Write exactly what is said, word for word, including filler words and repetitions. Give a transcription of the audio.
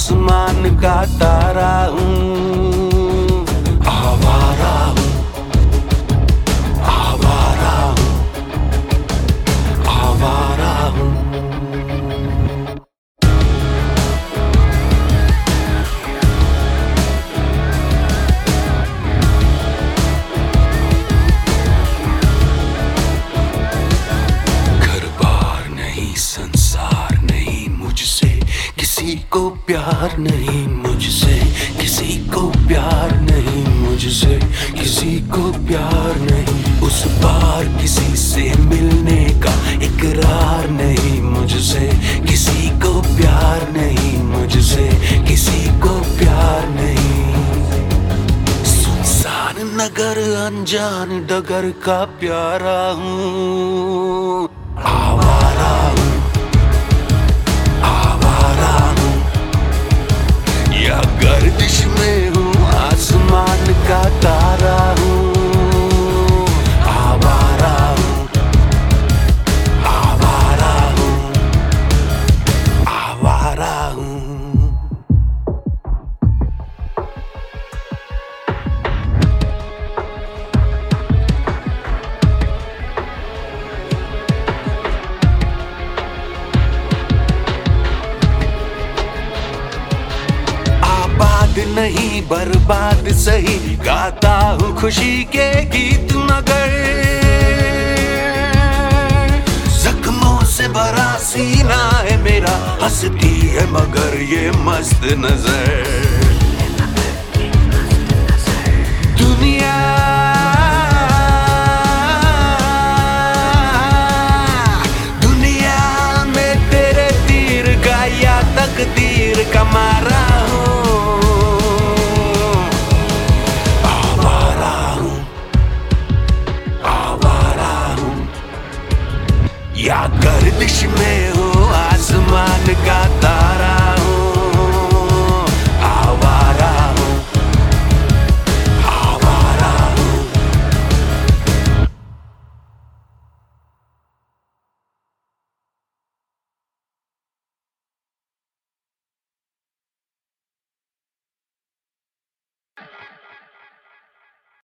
आसमान का तारा हूँ, आवारा हूँ, आवारा हूँ, आवारा हूँ। संसार नहीं मुझसे, किसी को प्यार नहीं मुझसे, किसी को प्यार नहीं मुझसे, किसी को प्यार नहीं। उस पार किसी से मिलने का इकरार नहीं मुझसे, किसी को प्यार नहीं मुझसे, किसी को प्यार नहीं। सुनसान नगर अनजान डगर का प्यारा हूँ, आवारा हूँ, गर्दिश में हूँ, आसमान का तारा हूँ, आवारा हूँ, आवारा हूँ, आवारा हूँ। नहीं बर्बाद सही, गाता हूँ खुशी के गीत मगर जख्मों से भरा सीना है मेरा, हंसती है मगर ये मस्त नजर।